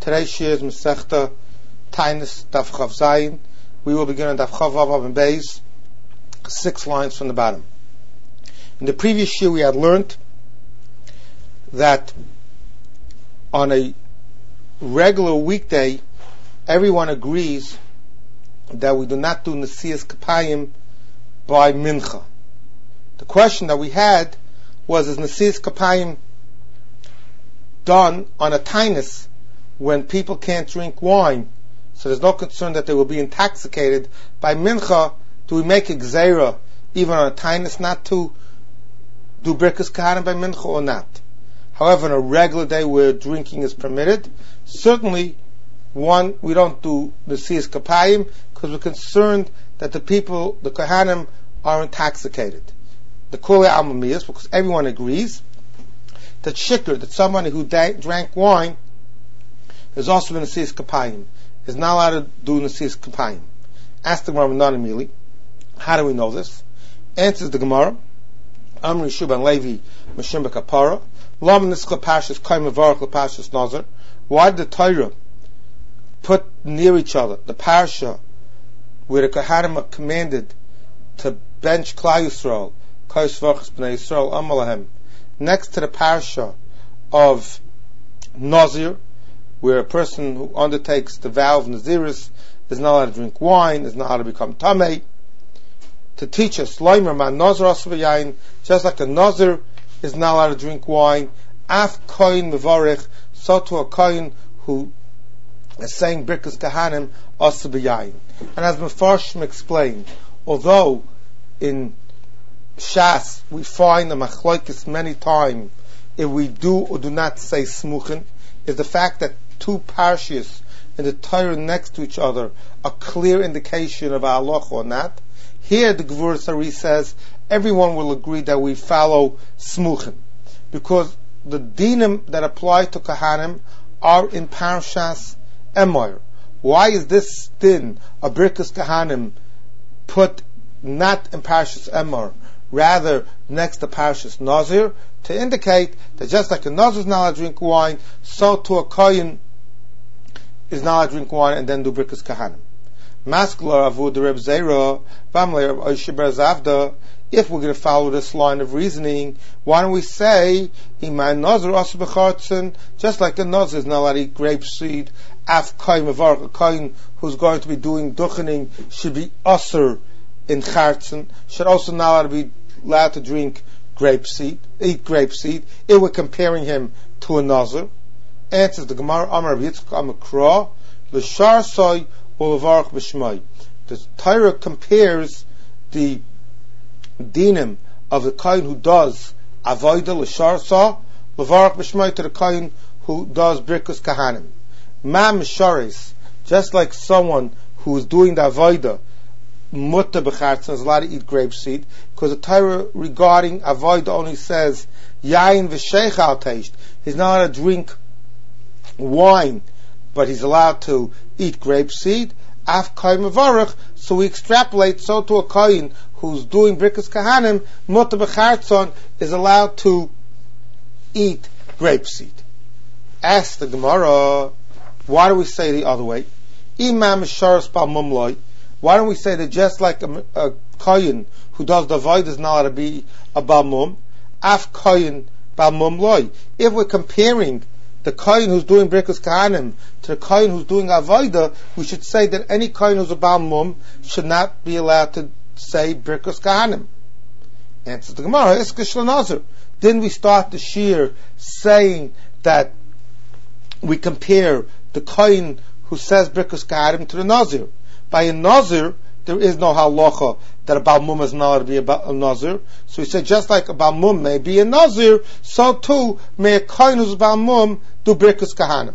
Today's shir is Masechta Taanis Daf Chav Zayin. We will begin on Daf Chav Vav and Beis, 6 lines from the bottom. In the previous shir we had learned that on a regular weekday, everyone agrees that we do not do Nesias Kapayim by Mincha. The question that we had was, is Nesias Kapayim done on a Taanis when people can't drink wine, so there's no concern that they will be intoxicated by Mincha? Do we make a Gzeira even on a Taanis not to do Birkas Kahanim by Mincha or not? However, on a regular day where drinking is permitted, certainly we don't do the Nesias Kapayim because we're concerned that the people, the Kahanim, are intoxicated. The Kulei Almamiyas, because everyone agrees that Shikr, that somebody who drank wine, is also in Nesias Kapayim, is not allowed to do Nesias Kapayim. Ask the Gemara Nanamili, how do we know this? Answers the Gemara, Amri Shuban Levi Mishim Kapara, Lam Niskla Pashas Kaim Avarak Pashas Nazar. Why did the Torah put near each other the Parsha where the Kohanim are commanded to bench Klal Yisrael, Kais Vachas Bnei Yisrael Amalahem, next to the Parsha of Nazir, where a person who undertakes the vow of Naziris is not allowed to drink wine, is not allowed to become Tamei, to teach us, Loimer Man Nazir Asvayayin, just like a Nazir is not allowed to drink wine, Af Koyin Mevarech, so to a Koyin who is saying Birkas Kahanim Asvayayin. And as Mefarshim explained, although in Shas we find the Machlokes many times if we do or do not say Smuchen, is the fact that two parshas in the Torah next to each other a clear indication of halacha or not. Here the Gvur Sari says everyone will agree that we follow Smuchen, because the dinim that apply to Kahanim are in Parshas Emor. Why is this din of Birkas Kahanim put not in Parshas Emor, rather next to Parshas Nazir, to indicate that just like a Nazir is not allowed to drink wine, so to a Kohen is not allowed to drink wine and then do Birkas Kahanim. Maskler Avud Reb Zera, Vamler Oishe Ber Zavda. If we're going to follow this line of reasoning, why don't we say Iman Nazir also bechartzen, just like the Nazir is not allowed to eat grapeseed, Af Kohen Mevarach, a Kohen who's going to be doing duchening should be usher in Chartzen, should also not be allowed to drink eat grapeseed, if we're comparing him to a Nazir. Answers the Gemara, Amar Yitzchak Amakra, L'shar soy u'levarach b'shmai. The Torah compares the dinim of the Kohen who does avodah l'shar soy levarach b'shmai to the Kohen who does Birkus Kahanim. Ma mishares, just like someone who is doing the avodah Mutta b'chartzen is allowed to eat grapeseed, because the Torah regarding avodah only says yain v'sheich al teisht. He's not allowed to drink wine, but he's allowed to eat grapeseed. Af kohen mevarach, so we extrapolate so to a kohen who's doing Birkas Kahanim, Mutta b'chartzen is allowed to eat grapeseed. Ask the Gemara, why do we say the other way? Imam misharos bal mumloi. Why don't we say that just like a Kohen who does the Avodah is not allowed to be a Balmum, Af Kohen Balmum Loi? If we're comparing the Kohen who's doing Birkas Kahanim to the Kohen who's doing Avodah, we should say that any Kohen who's a Balmum should not be allowed to say Birkas Kahanim. Answers the Gemara, Iskish L'Nazir. Didn't we start the shir saying that we compare the Kohen who says Birkas Kahanim to the Nazir? By a Nazir, there is no halacha that a Balmum is not allowed to be a Nazir. So he said, just like a Balmum may be a Nazir, so too may a Kohen who's a Balmum do Birkas Kahanim.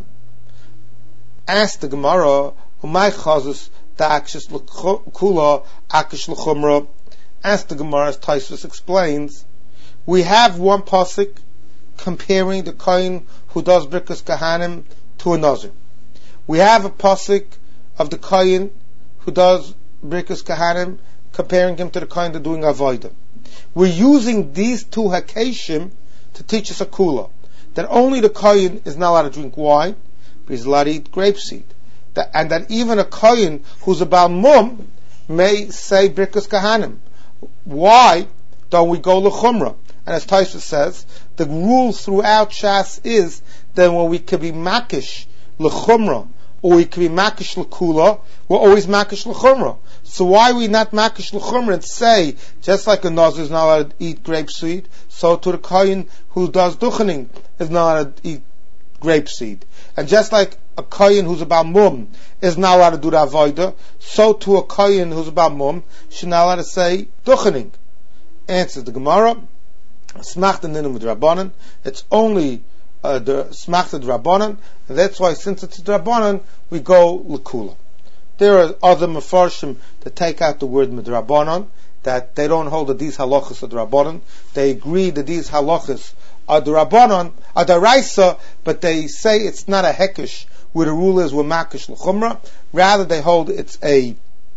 Ask the Gemara, Umay Chazus Da'akshis Kula Akish L'Chumra. Ask the Gemara, as Tosfos explains, we have one pasuk comparing the Kohen who does Birkas Kahanim to a Nazir. We have a pasuk of the Kohen who does Birkas Kahanim, comparing him to the Kohen that's doing Avodah. We're using these two Hakashim to teach us a Kula, that only the Kohen is not allowed to drink wine, but he's allowed to eat grapeseed. And that even a kohen who's a Baal Mum may say Birkus Kahanim. Why don't we go l'chumrah? And as Tosfos says, the rule throughout Shas is that when we could be makish l'chumrah, or we could be makish l'kula, we're always makish l'chumrah. So why are we not makish l'chumrah and say, just like a nazir is not allowed to eat grapeseed, so to the kohen who does duchening is not allowed to eat grapeseed. And just like a kohen who's a Baal Mum is not allowed to do the avodah, so to a kohen who's a Baal Mum should not allowed to say duchening. Answers the Gemara, smachta ninim with Rabbanan. It's only the smachta Rabbanan, and that's why since it's Rabbanan, we go l'kula. There are other mefarshim that take out the word midrabanan, that they don't hold that these halachas are the Rabbanan. They agree that these halachas are the Rabbanan, are the Raisa, but they say it's not a hekesh where the rule is we're makish l'chumrah. Rather, they hold it's a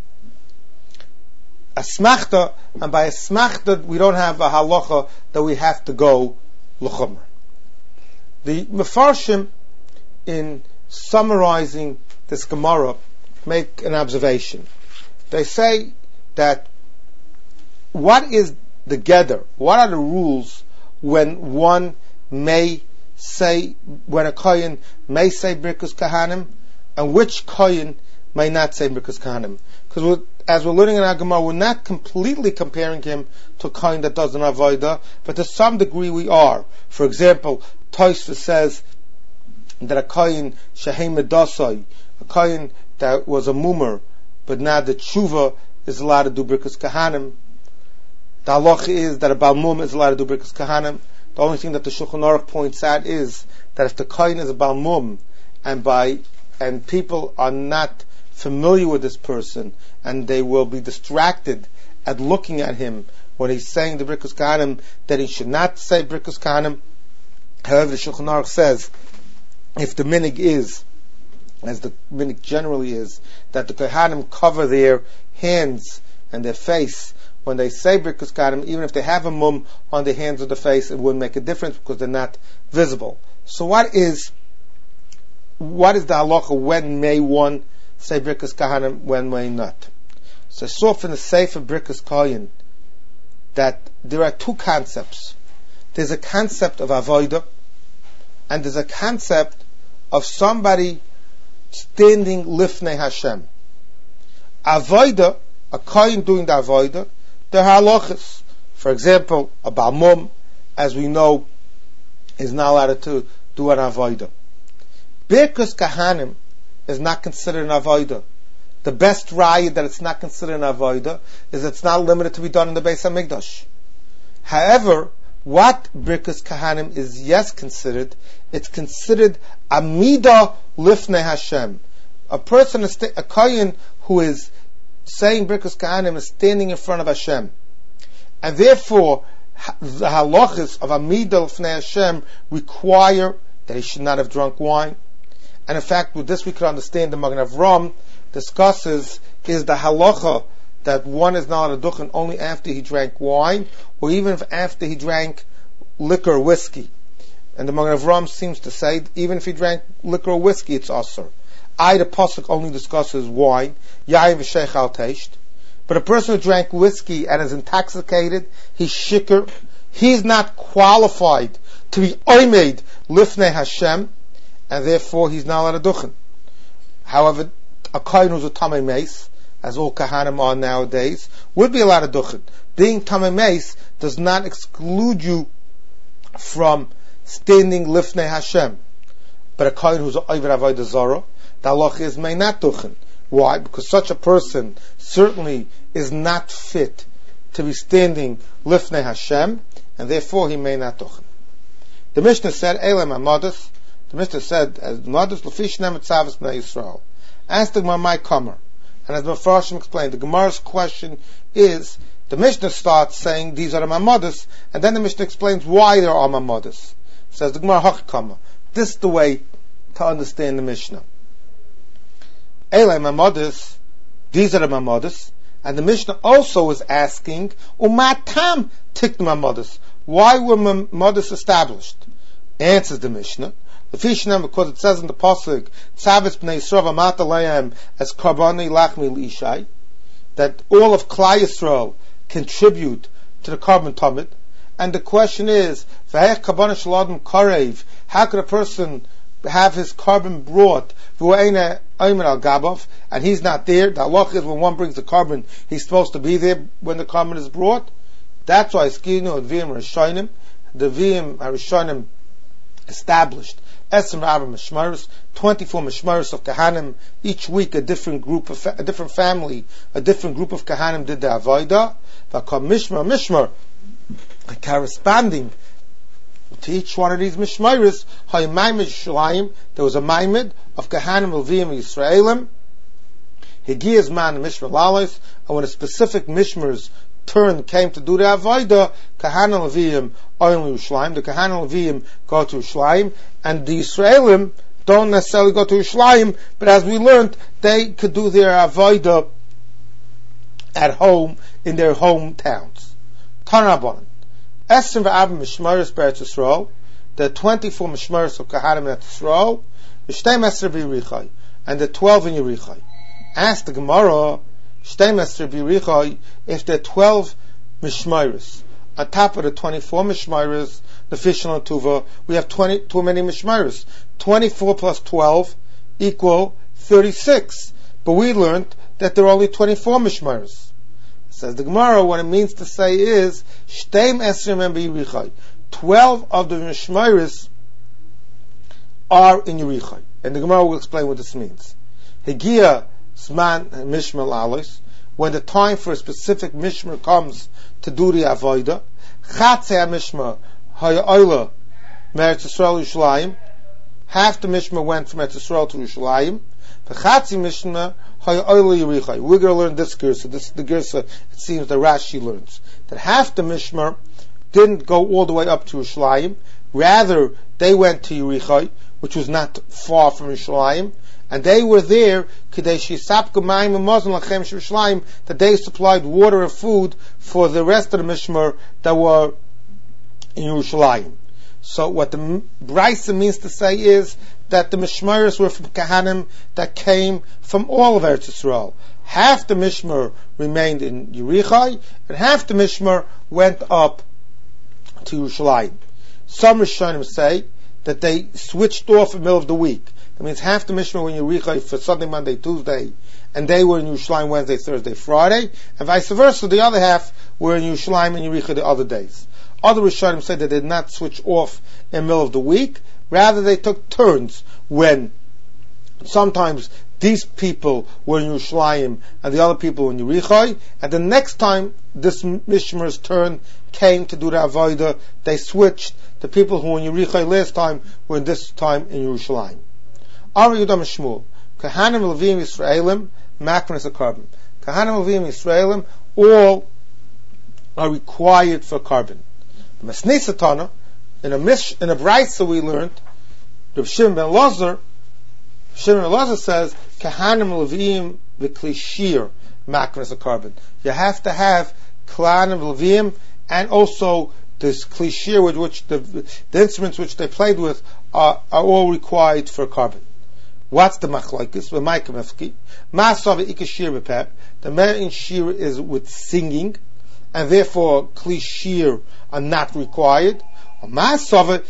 smachta, and by a smachta we don't have a halacha that we have to go l'chumrah. The mefarshim, in summarizing this Gemara, make an observation. They say that what is the geder? What are the rules when one may say, when a kohen may say Birkus Kahanim, and which kohen may not say Birkus Kahanim? Because as we're learning in our Gemara, we're not completely comparing him to a kohen that does an avodah, but to some degree we are. For example, Tosfos says that a kohen shehem medasai, a kohen that was a mummer, but now the tshuva is allowed to do Birkus Kahanim. The halacha is that a Baal Mum is allowed to do Birkus Kahanim. The only thing that the Shulchan Aruch points out is that if the kohen is a Baal Mum, and people are not familiar with this person, and they will be distracted at looking at him when he's saying the Birkus Kahanim, that he should not say Birkus Kahanim. However, the Shulchan Aruch says, if the minig is, as the minig generally is, that the Kohanim cover their hands and their face when they say Birkus Kahanim, even if they have a mum on their hands or the face, it wouldn't make a difference because they're not visible. So what is the halacha? When may one say Birkus Kahanim, when may not? So I saw from the Sefer Birkus Kohen that there are two concepts. There's a concept of avodah, and there's a concept of somebody standing lifnei Hashem. Avodah, a kohen doing the avodah, there are halachas. For example, a Baal Mum, as we know, is not allowed to do an avodah. Birkus Kahanim is not considered an avodah. The best raya that it's not considered an avodah is it's not limited to be done in the Beis HaMikdash. However, what Birkus Kahanim is yes considered, it's considered Amida Lifnei Hashem. A person, a kohen who is saying Birkus Kahanim is standing in front of Hashem. And therefore, the halachas of Amida Lifnei Hashem require that he should not have drunk wine. And in fact, with this we could understand the Magen Avraham discusses is the halacha that one is not on a duchen only after he drank wine, or even if after he drank liquor or whiskey. And the Magen Avraham seems to say even if he drank liquor or whiskey, it's asur. The pasuk only discusses wine, yayin v'sheich al teisht. But a person who drank whiskey and is intoxicated, he's shikr, he's not qualified to be oimed lifnei Hashem, and therefore he's not allowed a duchen. However, a kohen who's a tamei meis, as all kahanim are nowadays, would be allowed a duchen. Being tamei meis does not exclude you from standing lifnei Hashem. But a kohen who's an oived avodah zarah, the halach is may not duchen. Why? Because such a person certainly is not fit to be standing lifnei Hashem, and therefore he may not duchen. The Mishnah said, Eilem HaMadas. The Mishnah said, as Madas Lefish Nem Tzavos Bnei Yisrael. Ask the Gemara, my comer. And as the Mefarshim explained, the Gemara's question is, the Mishnah starts saying these are the Mamadas, and then the Mishnah explains why there are Mamadas. Says the Gemara, Hachkama. This is the way to understand the Mishnah. Elei Mamadas, these are the Mamadas, and the Mishnah also is asking, Umatam Tik Mamadas. Why were Mamadas established? Answers the Mishnah, Because it says in the pasuk, Tzavis b'nei Yisrael v'amata lehem as karboni lachmi l'ishai, that all of Klal Yisrael contribute to the carbon tamid. And the question is, how could a person have his carbon brought, and he's not there? The halach is when one brings the carbon, he's supposed to be there when the carbon is brought. That's why Skinu and Vim Rishonim, the Vim Rishonim established 24 mishmaros of Kahanim. Each week a different family, a different group of Kahanim did the avodah. Mishmar, corresponding to each one of these mishmaros, there was a maimed of Kahanim Levim Yisraelim. Higiyaz man mishmar lalos, and when a specific mishmar's turn came to do the avodah, Kahanim Levim are in Yerushalayim. The Kahanim Levim go to Yerushalayim, and the Yisraelim don't necessarily go to Yerushalayim, but as we learned, they could do their avodah at home in their hometowns. Tanrabanan. Esrim v'Abim Mishmaris Beretz Yisrael. The 24 Mishmaris of Kahanim at Yisrael. V'Shteim Esrim v'Yerichai. And the 12 in Yerichai. Ask the Gemara, Shteim Esrim v'Yerichai, if there are 12 Mishmaris on top of the 24 Mishmaris, the Fishel and Tuva, we have too many Mishmaris. 24 plus 12 equal 36. But we learned that there are only 24 Mishmaris. Says the Gemara, what it means to say is, Shteim Esrim and Yerichai. 12 of the Mishmaris are in Yerichai. And the Gemara will explain what this means. Higia Zman Mishmar Lalos, when the time for a specific Mishmar comes to do the Avodah, Chatzei HaMishmar Haya'ola Meretz Yisrael Yerushalayim, half the Mishmar went from Eretz Yisrael to Yerushalayim, V'chatzi Mishmar Haya'ola Yerichai. We're going to learn this Gersa. This is the Gersa, it seems, that Rashi learns. That half the Mishmar didn't go all the way up to Yerushalayim, rather they went to Yerichai, which was not far from Yerushalayim, and they were there that they supplied water and food for the rest of the Mishmar that were in Yerushalayim. So what the Brisa means to say is that the Mishmaros were from Kahanim that came from all of Eretz Yisrael. Half the Mishmar remained in Yerichai, and half the Mishmar went up to Yerushalayim. Some Rishonim say that they switched off in the middle of the week. That means half the Mishmar were in Yerichai for Sunday, Monday, Tuesday, and they were in Yerushalayim Wednesday, Thursday, Friday, and vice versa. The other half were in Yerushalayim and Yerichai the other days. Other Rishonim said that they did not switch off in the middle of the week. Rather, they took turns when sometimes these people were in Yerushalayim and the other people were in Yerichai, and the next time this Mishmar's turn came to do the Avodah, they switched. The people who were in Yerichai last time were in this time in Yerushalayim. Amar Yudam Shmuel, Kahanim Levim Yisraelim, Maknas Carbon. Kahanim Levim Yisraelim, all are required for carbon. The Masnisatana, in a Brisa we learned, Rav Shimon ben Elazar says, Kahanim Levim v'Klishir, Maknas Carbon. You have to have Kahanim Levim and also this Klishir, with which the instruments which they played with are all required for carbon. What's the machlokes? The main shir is with singing, and therefore kli shir are not required. You have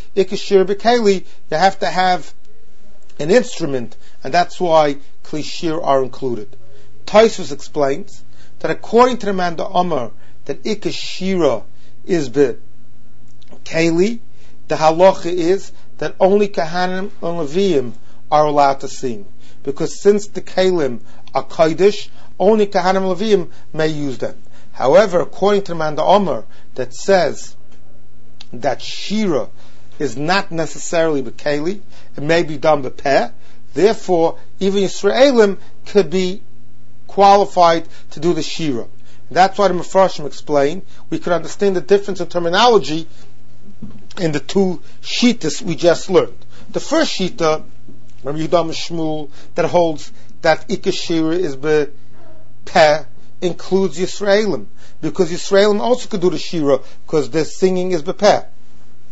to have an instrument, and that's why kli shir are included. Tosfos explains that according to the man the Omer that ikashira is be keli, the halacha is that only Kahanim and Levim are allowed to sing, because since the Kalim are Kodesh, only Kahanim and Levim may use them. However, according to the man the Omer that says that Shira is not necessarily B'Keli, it may be done B'Peh, therefore even Yisraelim could be qualified to do the Shira. That's why the Mefarshim explain, we could understand the difference in terminology in the two Shitas we just learned. The first Shita, Rabbi Yudam Shmuel, that holds that Ikashira is B'Peh, includes Yisraelim, because Yisraelim also could do the Shira, because their singing is B'Peh.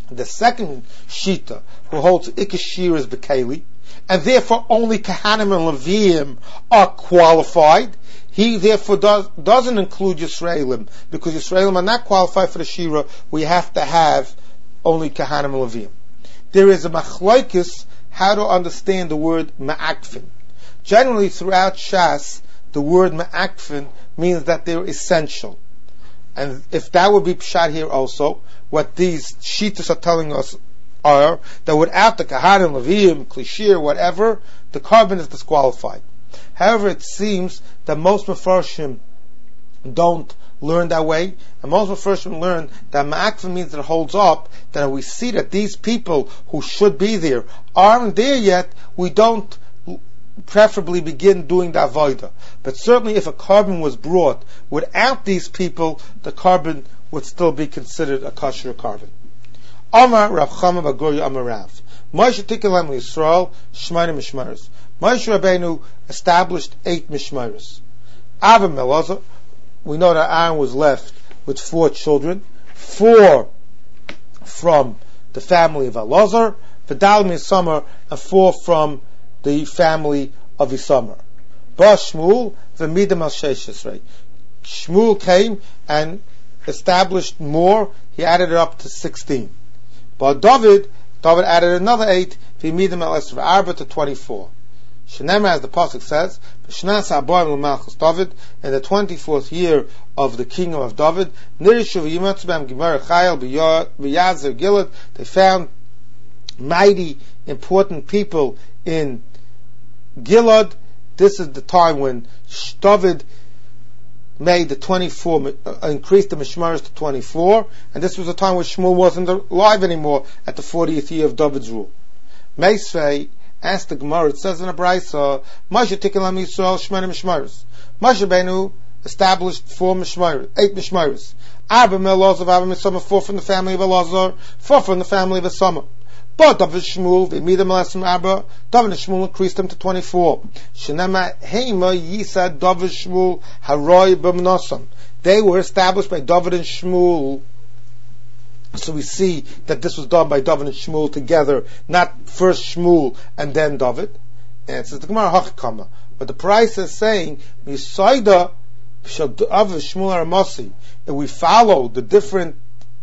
The second Shita, who holds Ikashir is Bekeli, and therefore only Kahanim and Leviim are qualified, he therefore doesn't include Yisraelim, because Yisraelim are not qualified for the Shira. We have to have only Kahanim and Leviim. There is a machlokes how to understand the word Ma'akfin. Generally, throughout Shas, the word Ma'akfin means that they're essential. And if that would be pshat here also, what these shitas are telling us are that without the Kahanim, Leviim, Klishir, whatever, the carbon is disqualified. However, it seems that most Mefarshim don't learn that way, and most Mefarshim learn that Ma'akfin means that it holds up, that we see that these people who should be there aren't there yet, we don't preferably begin doing the avodah. But certainly if a carbon was brought without these people, the carbon would still be considered a kosher carbon. Amar Rav Chama bar Gurya Amar Rav. Moshe Tikelem Yisrael Shmona Mishmaros. Moshe Rabbeinu established 8 Mishmaros. Ava Melazar, we know that Aaron was left with 4 children, 4 from the family of Elazar, Vidal Misamar, and 4 from the family of Isamar. Ba Shmuel v'midam al sheishes. Shmuel came and established more. He added it up to 16. But David added another 8. V'midam al esr arba to 24. Shenemar, as the pasuk says, B'shnas ha'boim l'malchus David, in the 24th year of the kingdom of David, Nirishu v'yimatzu b'am Gemara Chayil b'Yazer Gilad. They found mighty important people in Gilad. This is the time when David made the 24, increased the Mishmaros to 24, and this was the time when Shmuel wasn't alive anymore at the 40th year of David's rule. Meisvei asked the Gemara, it says in a Brisa, Moshe Tikelam Yisrael Shmona Mishmaros. Moshe Rabbeinu established 8 Mishmaros. Arba Melazar, Arba Misamar, 4 from the family of Elazar, 4 from the family of Isamar. But David Shmuel, they made them less from Abba. David and Shmuel increased them to 24. Shenema Heima Yisa David Shmuel Haroy B'Mnosam. They were established by David and Shmuel. So we see that this was done by David and Shmuel together, not first Shmuel and then David. And it says the Gemara Hachikama. But the price is saying Misaida Shadav Shmuel Aramasi. If we follow the different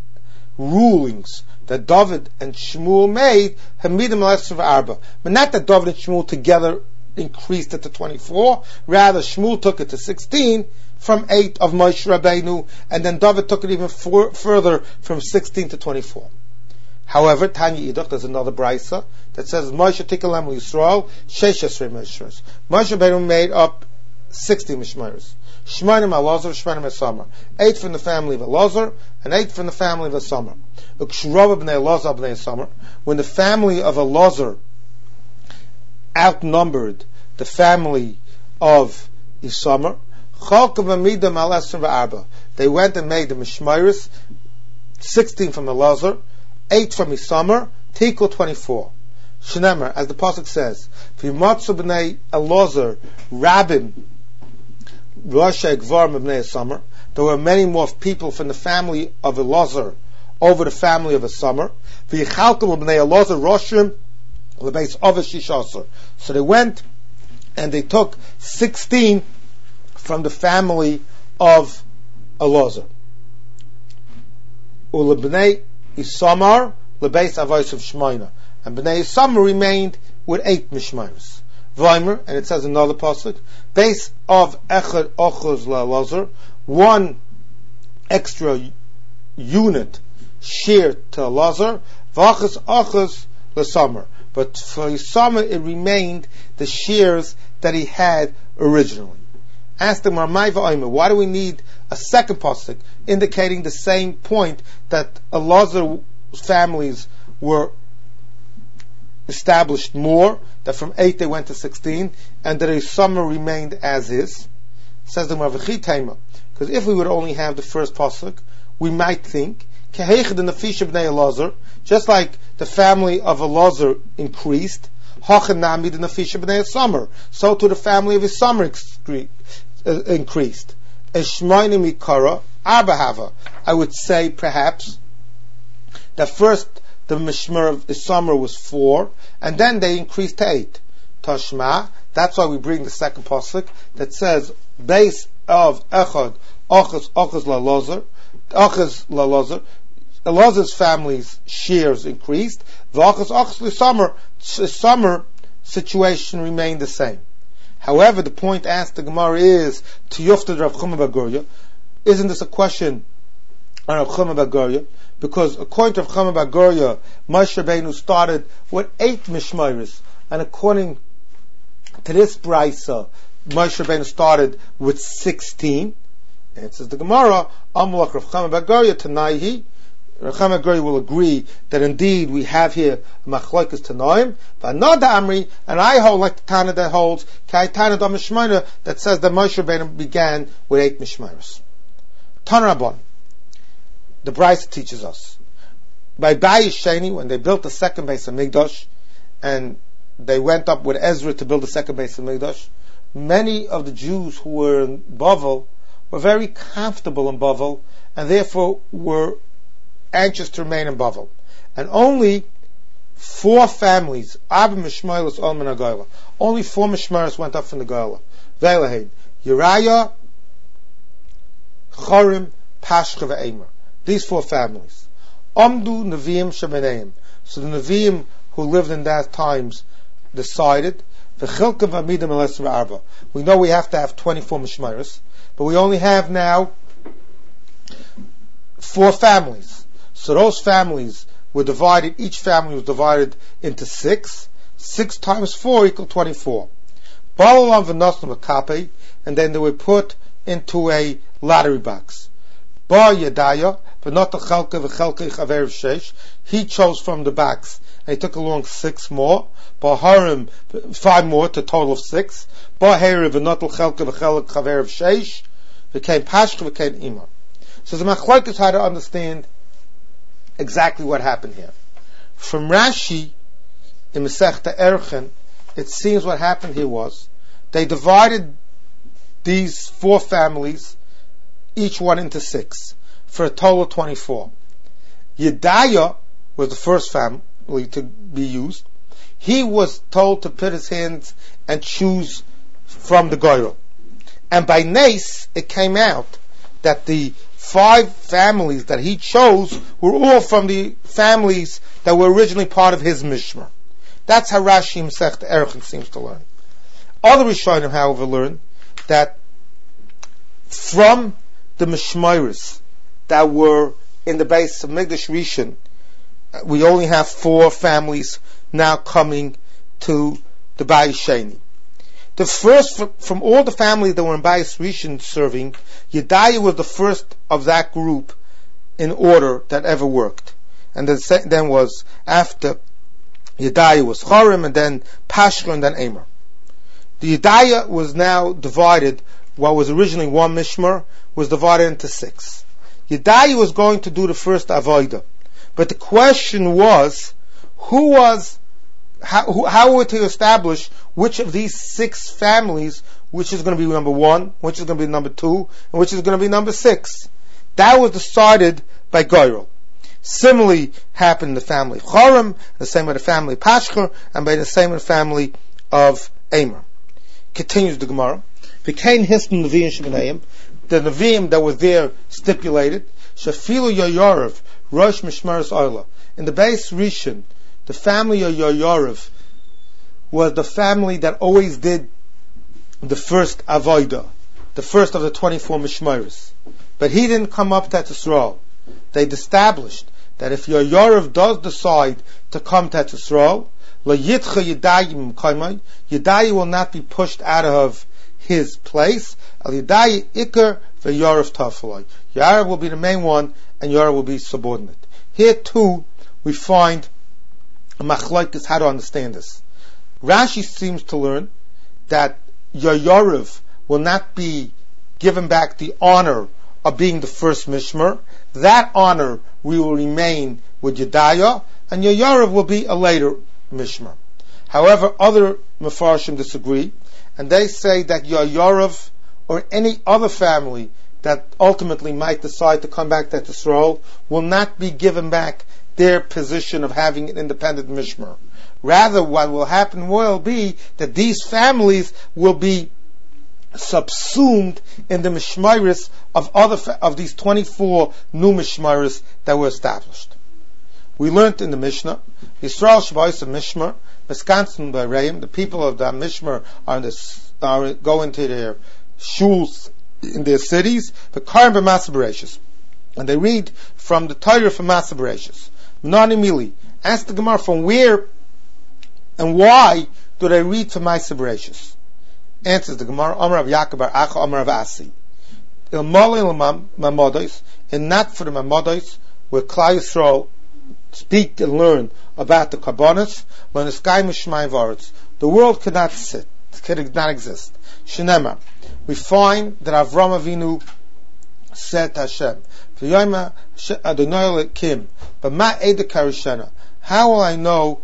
rulings that David and Shmuel made, Hamidim Lesser Arba. But not that David and Shmuel together increased it to 24, rather Shmuel took it to 16 from 8 of Moshe Rabbeinu, and then David took it even further from 16 to 24. However, Tanya Idach, there's another brisa that says Moshe Tikelem Yisrael Sheshesrei Mishmaros. Moshe Rabbeinu made up 60 Mishmaros. Shmonim Elazar, Shmonim Isamar. 8 from the family of Elazar, and 8 from the family of Isamar. When the family of Elazar outnumbered the family of Isamar, they went and made the Mishmaros, 16 from Elazar, 8 from Isamar, to equal 24. Shenemer, as the pasuk says, V'yimatzu b'nei Elazar Rabim Roshei Gvarim b'nei Isamar. There were many more people from the family of Elazar over the family of Isamar. V'yichalkum b'nei Elazar Roshim l'beis Ovis Shishasar. So they went and they took 16 from the family of Elazar. U'lebnei Isamar l'beis Avos of Shmoina. And Bnei Isamar remained with 8 Mishmaros. Vaymer, and it says another pasuk, base of Echad Ochos LaElazar, 1 extra unit shared to Elazar, Vachas Ochos LaSamar. But for Isamar it remained the shares that he had originally. Asked him, why do we need a second pasuk indicating the same point that Elazar's families were established more, that from 8 they went to 16, and that a summer remained as is? Says the Maravichi Taima, because if we would only have the first pasuk, we might think, just like the family of Elazar increased, so to the family of Isamar increased. I would say perhaps that first the Mishmar of Isamar was 4, and then they increased to 8. Tashma, that's why we bring the second pasuk that says, base of Echad, Achaz LaLozer, Elazar's family's shares increased, the Achaz Isamar situation remained the same. However, the point asked the Gemara is, to Yufta Rav Chuma bar Gorya, isn't this a question on Rav Chuma bar Gorya? Because according to Rav Chuma bar Gorya, Moshe Rabbeinu started with 8 mishmaris, and according to this brisa, Moshe Rabbeinu started with 16. And it says the Gemara, Amalek Rav Chuma bar Gorya Tanaihi. Rav Chuma bar Gorya will agree that indeed we have here Machlokes Tanoim, V'another Amri, and I hold like the Tana that holds Kai Tana da Mishmara that says that Moshe Rabbeinu began with 8 mishmaris. Tana Rabban. The Brisa teaches us. By Bayis Sheni, when they built the second base of Mikdash, and they went up with Ezra to build the second base of Mikdash, many of the Jews who were in Bavel were very comfortable in Bavel, and therefore were anxious to remain in Bavel. And only 4 families, Abba Mishmaelis Olman HaGoyla, only 4 Mishmaris went up from the Goyla. Velahed, Uriah, Chorim, Pashcha, Ve'emer. These 4 families. Amdu Nevi'im Shebeneim. So the Nevi'im who lived in that times decided, V'chilka v'amidim elesra arba. We know we have to have 24 mishmaris, but we only have now 4 families. So those families were divided, each family was divided into 6. 6 times 4 equal 24. Balalam v'nosnam v'kape, and then they were put into a lottery box. Ba Yedaya, v'not chalka v'chalka chaver sheish. He chose from the box, and he took along 6 more. Ba Harim, 5 more, to a total of 6. Ba Heri v'not chalka v'chalka chaver sheish. Became Pashcha, became Imar. So the Machlokes how to understand exactly what happened here. From Rashi in Masechta Erchen, it seems what happened here was they divided these 4 families, each one into 6, for a total of 24. Yedaya was the first family to be used. He was told to put his hands and choose from the Goyel. And by Nes, it came out that the 5 families that he chose were all from the families that were originally part of his Mishmar. That's how Rashi Masechta Erchen seems to learn. Other Rishonim, however, learn that from the Mishmaris that were in the base of Mikdash Rishon, we only have 4 families now coming to the Bayis Sheni. The first, from all the families that were in Bayis Rishon serving, Yedaya was the first of that group in order that ever worked. And then was, after Yedaya was Chorim, and then Pashcha, and then Emer. The Yedaya was now divided, what was originally 1 Mishmar, was divided into 6. Yedaya was going to do the first Avodah. But the question was, how were to establish which of these 6 families, which is going to be number 1, which is going to be number 2, and which is going to be number 6? That was decided by Goyrel. Similarly happened in the family of Chorim, the same with the family of Pashcha, and by the same with the family of Emer. Continues the Gemara. V'kein hisn Nevi'im shebeneim. The Nevi'im that was there stipulated, Shafilu Yoyorev, Rosh Mishmaris Oyla. In the base Rishon, the family of Yoyorev was the family that always did the first Avodah, the first of the 24 Mishmaris. But he didn't come up to Yisrael. They established that if Yoyorev does decide to come to Yisrael, Yedaya will not be pushed out of his place. Yedaya Iker veYorev Tafalai. Yorev will be the main one, and Yorev will be subordinate. Here too, we find a machlokes how to understand this. Rashi seems to learn that Yorev will not be given back the honor of being the first Mishmar. That honor will remain with Yedaya, and Yorev will be a later Mishmar. However, other Mefarshim disagree, and they say that Yorev or any other family that ultimately might decide to come back to Yisrael will not be given back their position of having an independent mishmar. Rather, what will happen will be that these families will be subsumed in the mishmaris of these 24 new mishmaris that were established. We learned in the Mishnah, Yisrael Shabbos Mishmar, Miskansin by Reim, the people of the Mishmar are going to their shuls in their cities, the Karim b'Masa Bereshis, and they read from the Torah from Masa Bereshis. Menani Mili, ask the Gemara from where and why do they read from Masa Bereshis? Answers the Gemara, Amar of Yaakov Bar Acha, Amar of Asi. Il Moli il Mamodos, and not for the Mamodos, where Klal Yisrael speak and learn about the Kabbanis, when the sky Mishmai Varetz, the world could not sit, could not exist. Shenema, we find that Avram Avinu said to Hashem, "V'yoyma Adonai Kim, but ma eda karishena. How will I know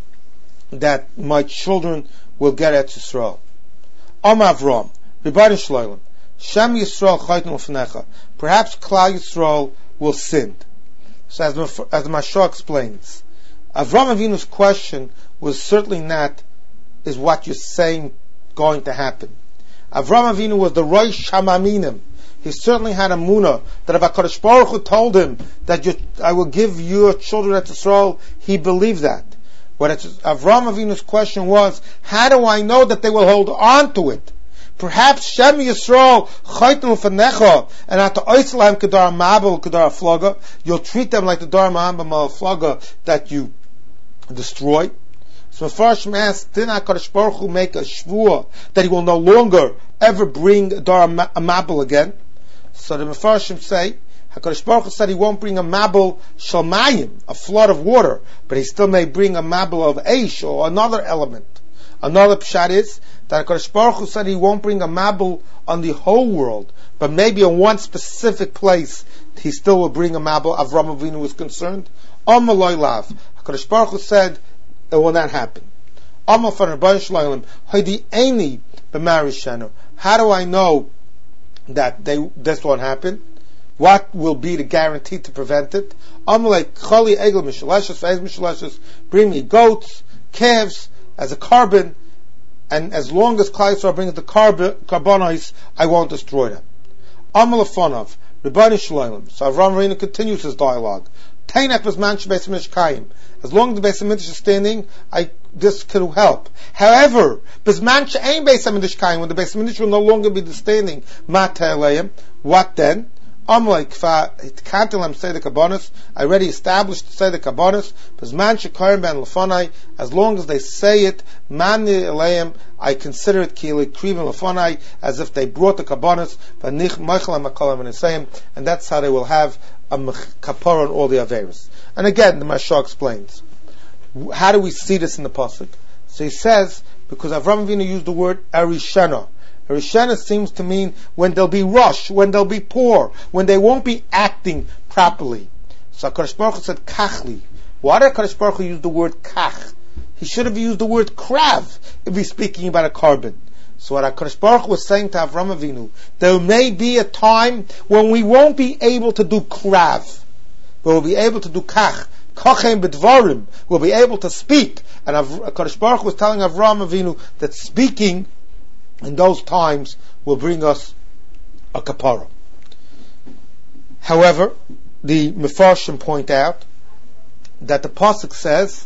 that my children will get at Yisrael?" Am Avram, Rebbeinu Shloim, Shem Yisrael Chaytin L'Fnecha. Perhaps Klal Yisrael will sin. So as the Mashal explains, Avram Avinu's question was certainly not, is what you're saying going to happen? Avram Avinu was the Rosh Hamaminim. He certainly had a munah that if HaKadosh Baruch Hu told him that I will give your children at Yisrael, he believed that. What Avram Avinu's question was, how do I know that they will hold on to it? Perhaps Shem Yisrael Chaytnu Fanecha and at the Oislam Kedar Mabel Kedar Flaga, you'll treat them like the Dar Mabel Flaga that you destroy. So Mefarshim asks, did not HaKadosh Baruch Hu make a shvua that he will no longer ever bring a Dar Mabel again? So the Mefarshim say, HaKadosh Baruch Hu said he won't bring a Mabel Shalmayim, a flood of water, but he still may bring a Mabel of Eish or another element. Another pshat is that HaKadosh Baruch Hu said he won't bring a Mabel on the whole world, but maybe in one specific place he still will bring a Mabel. Avram Avinu was concerned. Amaloi Lav. HaKadosh Baruch Hu said it will not happen. Amal from Rebbeinu Shloim, Haydi Eini b'Marishenu. How do I know that this won't happen? What will be the guarantee to prevent it? Amalei Choli Egel Mishalashos, V'ez Mishalashos. Bring me goats, calves as a carbon, and as long as Klal Yisrael brings the carbonos, I won't destroy them. Amal Afonov, Rebbeinu Shloim. So Avram Avinu continues his dialogue. Tainak Bezman Shebeis Mishkayim. As long as the Beis Hamikdash is standing, this could help. However, Bezman She'ein Beis Hamikdash, when the Beis Hamikdash will no longer be standing, what then? Amalei Kfantilem say the Kabbanis. I already established say the Kabbanis. Bezman Shekarim Ben Lefonai. As long as they say it, Mani Eleim, I consider it Kili Krivim Lefonai, as if they brought the Kabbanis. Vanich Michael Makalam and Nisayim, and that's how they will have a kapara on all the averos. And again, the Mashal explains. How do we see this in the pasuk? So he says, because Avram Avinu used the word Arishana. Arishana seems to mean when they'll be rush, when they'll be poor, when they won't be acting properly. So HaKadosh Baruch Hu said Kachli. Why did HaKadosh Baruch Hu use the word Kach? He should have used the word Krav if he's speaking about a carbon. So what HaKadosh Baruch Hu was saying to Avram Avinu, there may be a time when we won't be able to do Krav, but we'll be able to do Kach. Kachem B'dvarim. We'll be able to speak. And HaKadosh Baruch Hu was telling Avram Avinu that speaking in those times will bring us a kapara. However, the Mefarshim point out that the pasuk says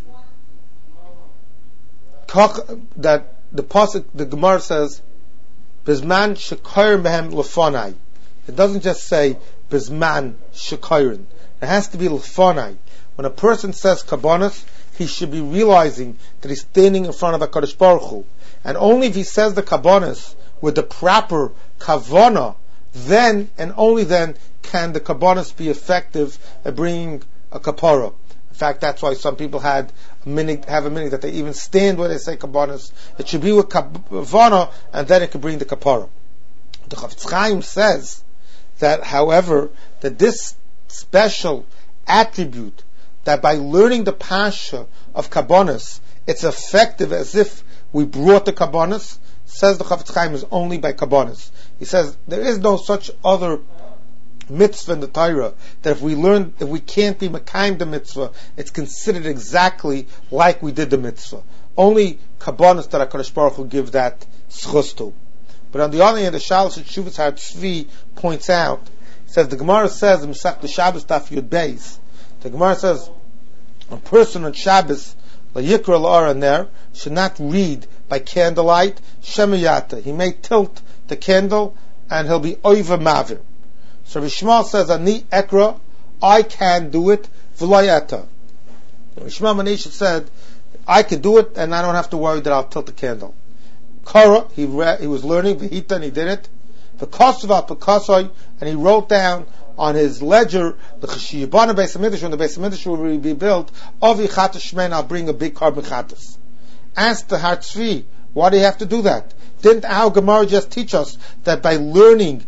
that the Gemara says Bizman shekayrim behem lefonai. It doesn't just say Bizman shekayrim. It has to be lefonai. When a person says kabbanis, he should be realizing that he's standing in front of HaKadosh Baruch Hu. And only if he says the kabbanis with the proper kavana, then and only then can the kabbanis be effective at bringing a kapara. In fact, that's why some people have a minute that they even stand where they say kabbanis. It should be with kavana, and then it can bring the kapara. The Chafetz Chaim says that, however, that this special attribute, that by learning the pasha of kabbanis, it's effective as if we brought the kabbanis, says the Chafetz Chaim, is only by kabbanis. He says there is no such other mitzvah in the Torah, that if we can't be Mekayim the mitzvah, it's considered exactly like we did the mitzvah. Only Kabbanis that HaKadosh Baruch Hu give that schus to. But on the other hand, the Shalosh Shuvas Har Tzvi points out, says, the Gemara says, in Masech Shabbos Daf Yud Beis, the Gemara says, a person on Shabbos, La Yikra La'ara Ner, should not read by candlelight, Shemayata. He may tilt the candle, and he'll be Oiva Mavir. So Rishmal says, Ani Ekra, I can do it, V'layata. Rishmal Manisha said, I can do it, and I don't have to worry that I'll tilt the candle. Korah, he was learning, V'hita, and he did it. V'kosav Pekasoi, and he wrote down on his ledger, the Cheshiyabana Beis HaMikdash, when the Beis HaMikdash will be built, Ovi Chatas Shmein, I'll bring a big carbon Chatas. Asked the Har Tzvi, why do you have to do that? Didn't our Gemara just teach us that by learning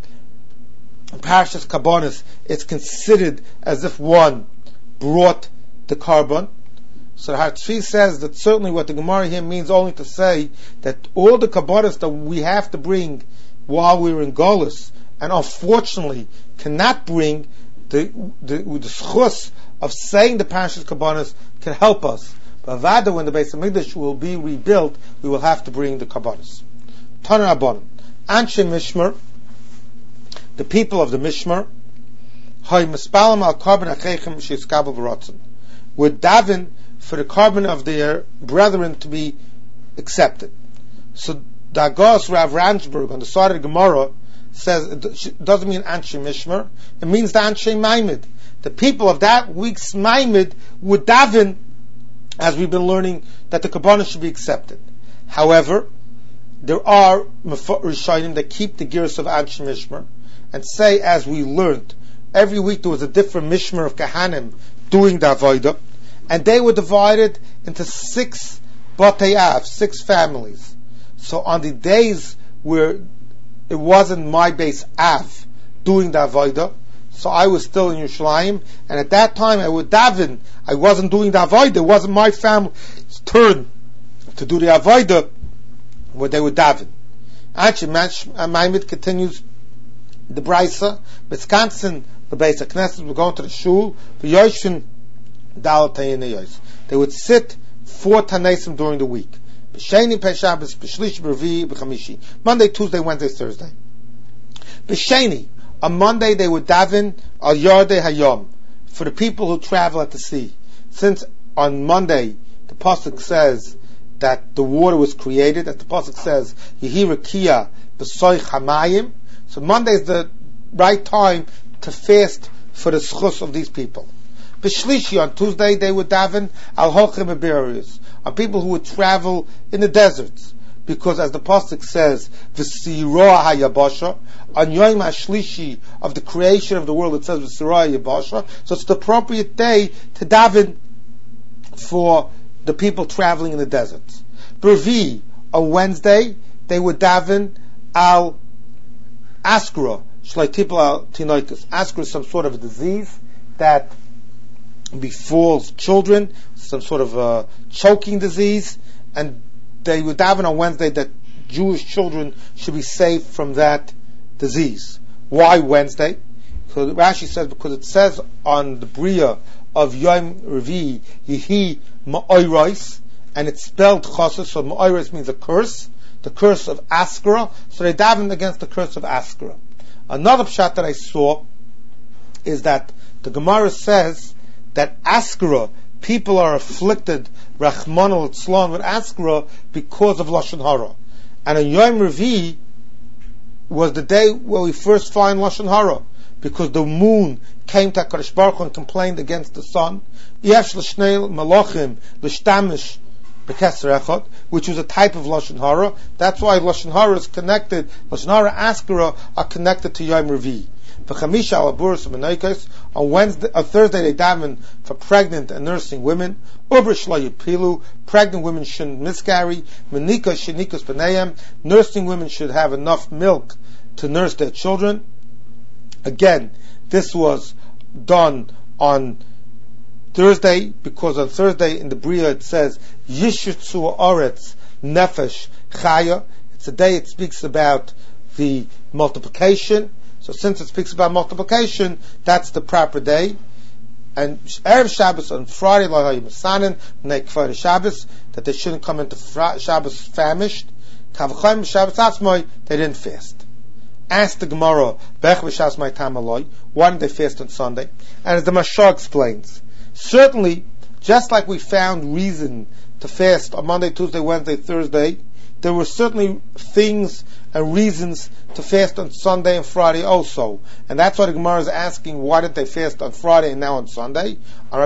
Parashas Kabbanis, it's considered as if one brought the carbon? So Har Tzvi says that certainly what the Gemara here means only to say that all the Kabbanis that we have to bring while we're in Golus, and unfortunately cannot bring the schus of saying the Parashas Kabbanis, can help us. But Vada, when the Beis HaMikdash will be rebuilt, we will have to bring the Kabbanis. Taner Rabbanan, Anshe Mishmar, the people of the Mishmar, Hay Mispalim al Carbon Achechem Sheyiskabel V'Rotzen, would daven for the carbon of their brethren to be accepted. So Dagos Rav Ransburg on the side of the Gemara says it doesn't mean Anshe Mishmar, it means the Anshe Maimid. The people of that week's Maimid would daven, as we've been learning, that the Kabbalah should be accepted. However, there are Rishonim that keep the gears of Anshe Mishmar and say, as we learned, every week there was a different Mishmar of Kahanim doing the Avodah, and they were divided into 6 Batei Av, 6 families. So on the days where it wasn't my base Av doing the Avodah, so I was still in Yerushalayim, and at that time I would daven. I wasn't doing the Avodah, it wasn't my family's turn to do the Avodah, where they would daven. Actually, Maimid continues the Brisa, Wisconsin, the Beis HaKnesset, we're going to the Shul, the Yoshvin, Dal Tayin Yosh. They would sit 4 Tanesim during the week. B'Sheni, Peshabes, B'Shlish, B'Revi, B'Chamishi. Monday, Tuesday, Wednesday, Thursday. B'Sheni, on Monday they would daven al Yardei Hayom, for the people who travel at the sea. Since on Monday the pasuk says that the water was created, that the pasuk says Yehi Rakia B'Soich Hamayim, so Monday is the right time to fast for the schus of these people. B'Shlishi, on Tuesday they would daven al Hochim Eberius, on people who would travel in the deserts, because as the pasuk says, V'Siroa HaYabasha, on Yom HaShlishi of the creation of the world, it says V'Siroa HaYabasha, so it's the appropriate day to daven for the people traveling in the deserts. B'Revi, on Wednesday, they would daven al Askura, Shleitipel al Tinoikus. Askura is some sort of a disease that befalls children, some sort of a choking disease, and they would daven on Wednesday that Jewish children should be saved from that disease. Why Wednesday? So Rashi says because it says on the Bria of Yom Revi Yehi Ma'oros, and it's spelled Chosas, so Ma'oros means a curse, the curse of Askara, so they daven against the curse of Askara. Another pshat that I saw is that the Gemara says that Askara, people are afflicted, Rachman al-Tzlon, with Askara because of Lashon Hara. And on Yom Revi was the day where we first find Lashon Hara, because the moon came to HaKadosh Baruch Hu and complained against the sun. Yesh l'shnei malachim l'shtamish b'keser echad, which was a type of Lashon Hara. That's why Lashon Hara is connected, Lashon Hara Askara are connected to Yom Revi. V'chamisha al aburos u'menaikos, on Thursday they daven for pregnant and nursing women. Uber shlo yipilu, pregnant women shouldn't miscarry. Menika shenikus b'neihem, nursing women should have enough milk to nurse their children. Again, this was done on Thursday, because on Thursday in the Bria it says Yishutzu Oretz Nefesh Chaya. It's a day it speaks about the multiplication. So since it speaks about multiplication, that's the proper day. And Erev Shabbos on Friday, that they shouldn't come into Shabbos famished. They didn't fast. Ask the Gemara, why didn't they fast on Sunday? And as the Mashal explains, certainly, just like we found reason to fast on Monday, Tuesday, Wednesday, Thursday, there were certainly things and reasons to fast on Sunday and Friday also. And that's why the Gemara is asking, why didn't they fast on Friday and now on Sunday? The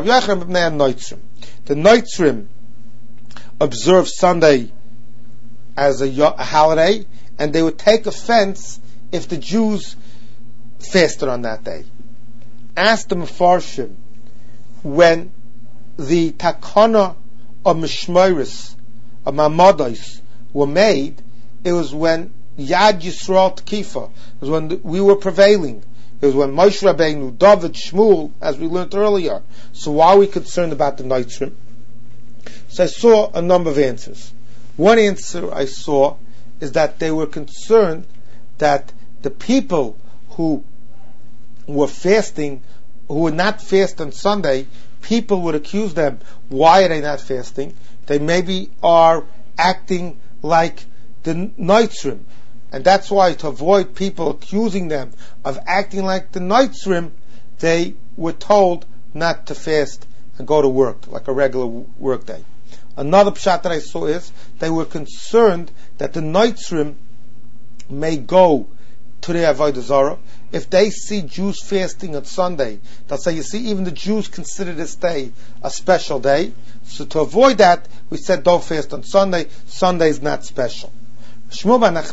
Noitzrim observe Sunday as a holiday, and they would take offense if the Jews fasted on that day. Ask the Mefarshim, when the Takana of Mishmeris, of Mamadais, were made, it was when Yad Yisrael Tkifa, it was when we were prevailing. It was when Moshe Rabbeinu, David, Shmuel, as we learned earlier. So why are we concerned about the Noitzrim? So I saw a number of answers. One answer I saw is that they were concerned that the people who were fasting, who would not fast on Sunday, people would accuse them, why are they not fasting? They maybe are acting like the Noitzrim. And that's why, to avoid people accusing them of acting like the Noitzrim, they were told not to fast and go to work, like a regular work day. Another pshat that I saw is, they were concerned that the Noitzrim may go to the Avodah Zarah. If they see Jews fasting on Sunday, they'll say, you see, even the Jews consider this day a special day. So to avoid that, we said don't fast on Sunday. Sunday is not special. We know in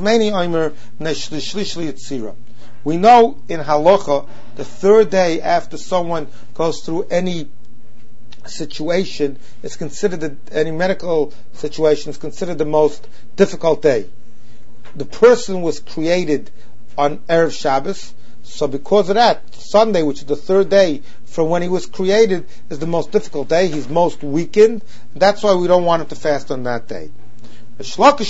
Halacha, the third day after someone goes through any situation is considered, any medical situation is considered the most difficult day. The person was created on Erev Shabbos, so because of that, Sunday, which is the third day from when he was created, is the most difficult day. He's most weakened. That's why we don't want him to fast on that day. A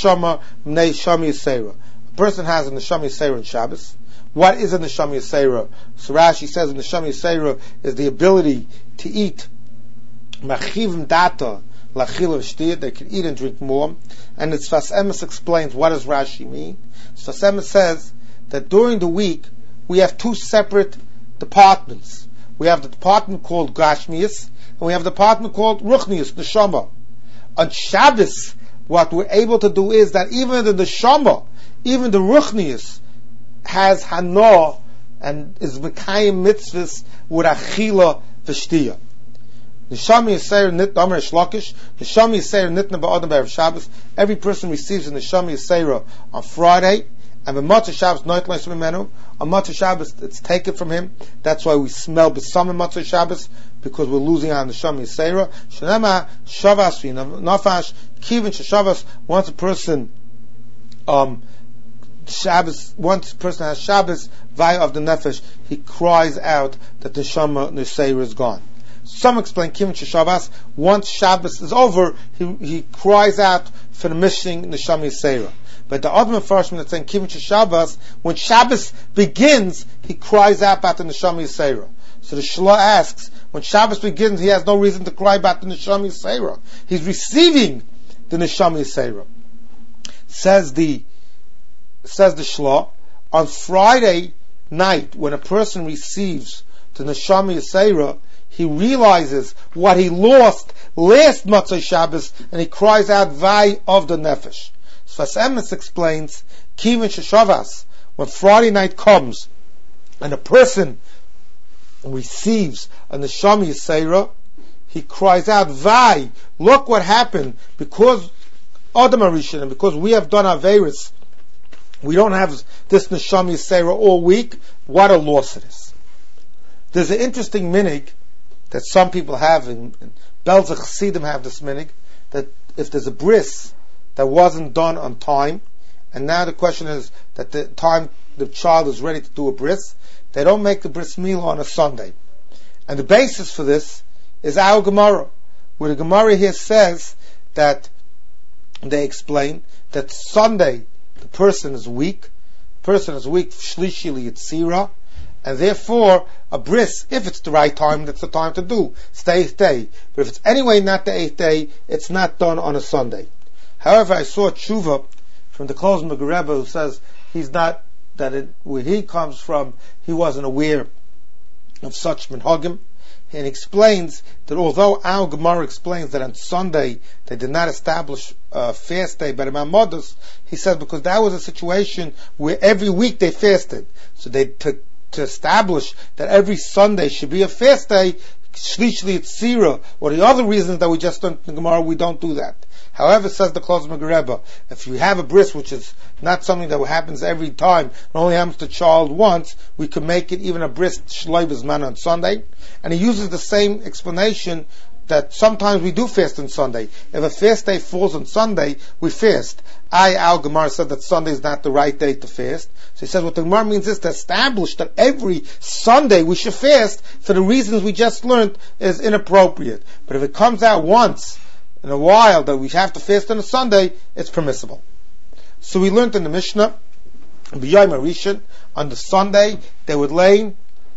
person has a Neshama Yisera in Shabbos. What is a Neshama Yisera? So Rashi says a Neshama Yisera is the ability to eat machivim data lachil v'shtiyah. They can eat and drink more. And it's Sfas Emes explains what does Rashi mean. Sfas Emes says that during the week we have two separate departments. We have the department called Gashmius, and we have the department called Ruchnius, Neshama. On Shabbos, what we're able to do is that even the Neshama, even the Ruchnius, has Hana and is Mekayim mitzvahs with Achila v'shtiyah. Neshama Yisera nitna Amar Shlakish. Neshama Yisera nitna ba'adam b'erev Shabbos. Every person receives a Neshama Yisera on Friday, and b'matzah Shabbos noit leis mimenu. On Matzah Shabbos, it's taken from him. That's why we smell b'sam in Matzah Shabbos, because we're losing our Neshama Yisera. Shenema Shavas v'nafash kivin sheshavas. Once a person has Shabbos, via of the nefesh, he cries out that the Neshama Yisera is gone. Some explain Kivin Sheshavas, once Shabbos is over, he cries out for the missing Neshama Yisera. But the other Mefarshim that's saying Kivin Sheshavas, when Shabbos begins, he cries out about the Neshama Yisera. So the Shla asks, when Shabbos begins, he has no reason to cry about the Neshama Yisera. He's receiving the Neshama Yisera. Says the Shla, on Friday night, when a person receives the Neshama Yisera, he realizes what he lost last Matzah Shabbos, and he cries out Vai of the Nefesh. Sfas Emes explains, Kivin Sheshavas, when Friday night comes, and a person receives a Neshama Yisera, he cries out Vai, look what happened, because Adam Arishan, and because we have done Averis, we don't have this Neshama Yisera all week, what a loss it is. There's an interesting minig that some people have, in Belzer Chassidim have this minig, that if there's a bris that wasn't done on time, and now the question is that the time the child is ready to do a bris, they don't make the bris milah on a Sunday. And the basis for this is our Gemara, where the Gemara here says that they explain that Sunday the person is weak, person is weak, shlishi liyitzira, and therefore a bris, if it's the right time, that's the time to do. It's the 8th day. But if it's anyway not the 8th day, it's not done on a Sunday. However, I saw a tshuva from the Klozmer Rebbe who says he's not, where he comes from, he wasn't aware of such minhagim, and explains that although our Gemara explains that on Sunday they did not establish a fast day by the Maimonides, he says because that was a situation where every week they fasted. So they to establish that every Sunday should be a fast day, Shlishli Tzira, or the other reasons that we just learned in the Gemara, we don't do that. However, says the Klozmer Rebbe, if you have a bris, which is not something that happens every time, it only happens to child once, we can make it even a bris shloivas man on Sunday. And he uses the same explanation that sometimes we do fast on Sunday. If a fast day falls on Sunday, we fast. Al Gemara said that Sunday is not the right day to fast. So he says what the Gemara means is to establish that every Sunday we should fast for the reasons we just learned is inappropriate. But if it comes out once in a while that we have to fast on a Sunday, it's permissible. So we learned in the Mishnah, B'yayim Rishon, on the Sunday, they would lay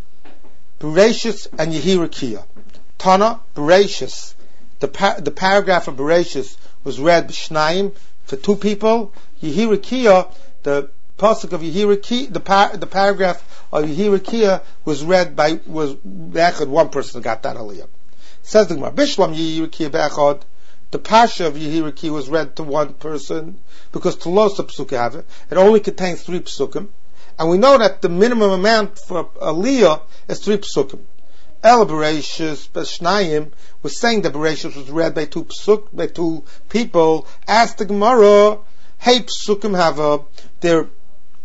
Bereshis and Yehirakiah. Tana, Bereshis, the paragraph of Bereshis was read B'shnayim for 2 people. Yehirakiah, the pasuk of Yehirakiah, the paragraph of Yehirakiah was read by Be'echad, 1 person got that aliyah. Says the Gemara, Bishlam Yehirakiah Be'echad, the Pasha of Yehirakiah was read to 1 person, because Telos Psukim have it. It only contains 3 psukim. And we know that the minimum amount for aliyah is 3 psukim. El Bereshis Beshnayim was saying that Bereshis was read by 2 people. Asked the Gemara, hey, psukim have there are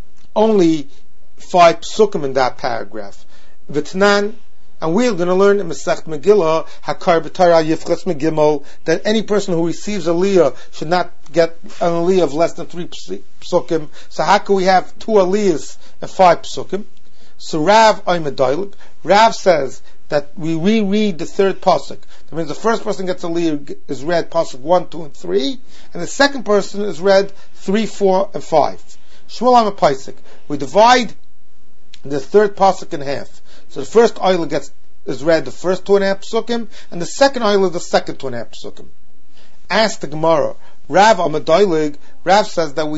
only 5 psukim in that paragraph. V'tnan, and we're going to learn in Masechet Megillah, Hakar B'Torah Yifchas Megimel, that any person who receives aliyah should not get an aliyah of less than 3 psukim. So how can we have 2 aliyahs and 5 psukim? So Rav Oimedaylik, Rav says that we reread the 3rd pasuk. That means the first person gets aliyah is read pasuk 1, 2, and 3, and the second person is read 3, 4, and 5. Shmuel HaMapaisik, we divide the 3rd pasuk in half. So the first ayla is read the first 2.5 psukim, and the second ayla the second 2.5 psukim. Ask the Gemara, Rav Amadailig, Rav says that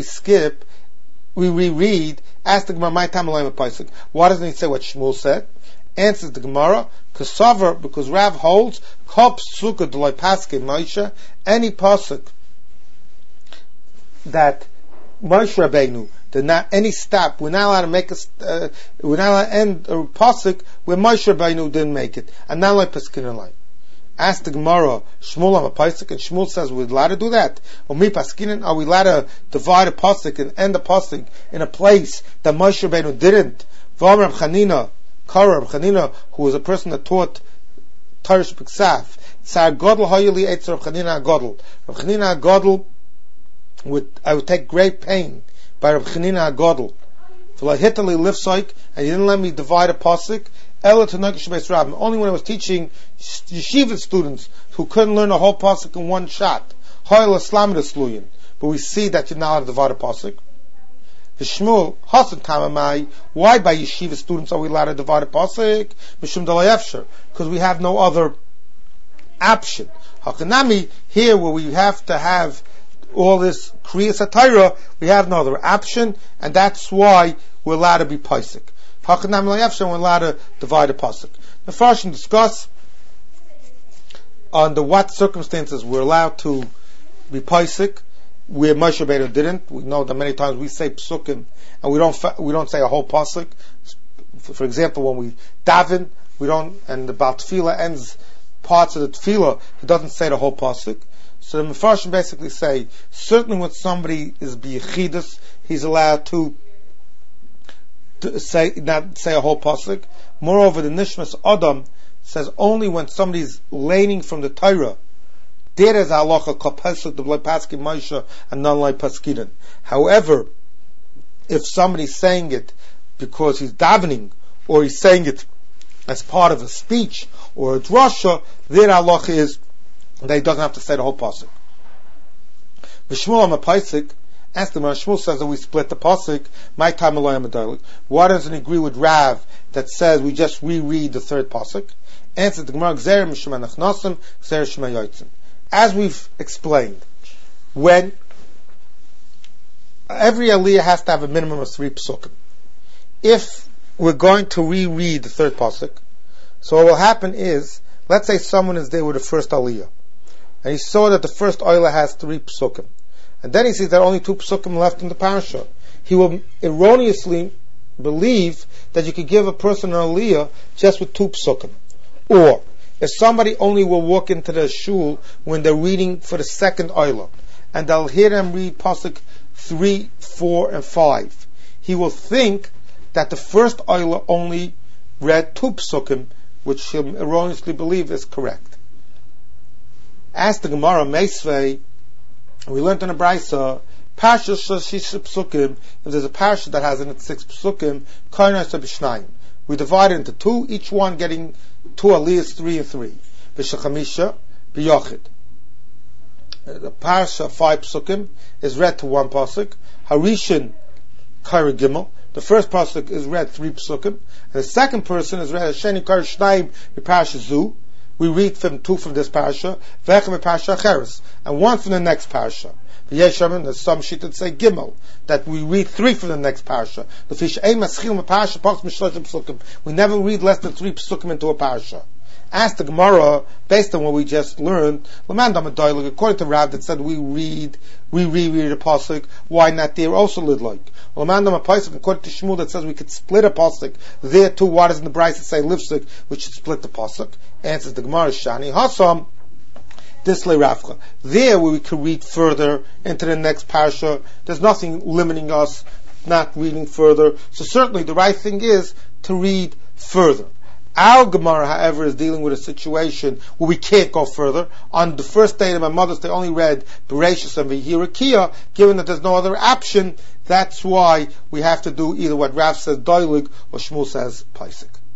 we reread, ask the Gemara, my time pasuk. Why doesn't he say what Shmuel said? Answers the Gemara, because Rav holds, Kop Sukkah D'loi Paske Moshe, any pasuk that Moshe Rabbeinu did not any stop. We're not allowed to make we're not allowed to end a pasuk where Moshe Rabbeinu didn't make it, and not like paskin line. Ask the Gemara, Shmuel on a pasuk, and Shmuel says we're allowed to do that. Or me paskinin, are we allowed to divide a pasuk and end a pasuk in a place that Moshe Rabbeinu didn't? V'amar Reb Chanina, Reb Chanina, who was a person that taught Torah Sh'Piksav, Tzar Godel Hayili Eitz Reb Chanina Godel. Reb Chanina Godel I would take great pain by Reb Chanina Godel. V'lahitali lifsoik, and he didn't let me divide a pasuk. Ela Tanokish Beis Rabbim. Only when I was teaching yeshiva students who couldn't learn a whole pasuk in one shot. Hoyle Islam Sluyin. But we see that you're not allowed to divide a pasuk. Shmuel Hasan Kamamai. Why by yeshiva students are we allowed to divide a pasuk? Mishum Dalayefsher, because we have no other option. Hakanami, here where we have to have all this Kriyas HaTorah, we have no other option, and that's why we're allowed to be pasuk. Hakanami Layefsher, we're allowed to divide a pasuk. The first and discuss under what circumstances we're allowed to be pasuk, where Moshe Rabbeinu didn't. We know that many times we say psukim and we don't say a whole pasuk. For example, when we daven, we don't, and the Baal Tefillah ends parts of the Tefillah, he doesn't say the whole pasuk. So the Mefarshim basically say, certainly when somebody is b'yechidus, he's allowed to say not say a whole pasuk. Moreover, the Nishmas Adam says only when somebody's laning from the Torah. There is halacha kapesuk the paskin Moshe and non like paskinen. However, if somebody's saying it because he's davening, or he's saying it as part of a speech or a drasha, their halacha is that he doesn't have to say the whole pasuk. V'shmuel HaMapaisik, Ask the Shmuel says that we split the pasuk. My time aloyam adalig. Why doesn't he agree with Rav that says we just reread the third pasuk? Answer the Gemara: Gzeir mishma nachnasim, gzeir shema yotzim. As we've explained, when every aliyah has to have a minimum of 3 psukim. If we're going to reread the third pasuk, so what will happen is, let's say someone is there with the first aliyah, and he saw that the first oilah has 3 psukim, and then he sees there are only 2 psukim left in the parasha. He will erroneously believe that you could give a person an aliyah just with 2 psukim. Or, if somebody only will walk into the shul when they're reading for the second oilah, and they'll hear them read pasuk 3, 4, and 5, he will think that the first oilah only read 2 psukim, which he'll erroneously believe is correct. Ask the Gemara, Meisvei, we learned in a Braisa, Parsha Shisha Psukim, if there's a Parsha that has in it 6 Psukim, Koinai Sabishnayim. We divide it into 2, each one getting 2 aliyahs, 3 and 3. V'shachamisha, b'yochid. The Parsha 5 Psukim is read to 1 pasuk. Harishin, Kaira Gimel. The first pasuk is read 3 psukim, and the second person is read Sheni Kaira Shnayim b'Parasha Zu. We read from 2 from this parasha, V'echem b'Parasha Acheres, and 1 from the next parasha. V'yeshamin, there's some shittas say Gimel, that we read 3 from the next parasha. We never read less than 3 psukim into a parasha. Ask the Gemara, based on what we just learned, according to Rav that said we reread a pasuk, why not there also lidloik? According to Shmuel that says we could split a pasuk, there too, why doesn't the Braisa say lifsuk, which should split the pasuk? Answers the Gemara, Shani Hasam, Disley Rafcha. There we could read further into the next parasha. There's nothing limiting us not reading further. So certainly the right thing is to read further. Our Gemara, however, is dealing with a situation where we can't go further. On the first day of my mother's, they only read Bereshis and V'Yirakia. Given that there's no other option, that's why we have to do either what Rav says, Doilig, or Shmuel says, Paisik.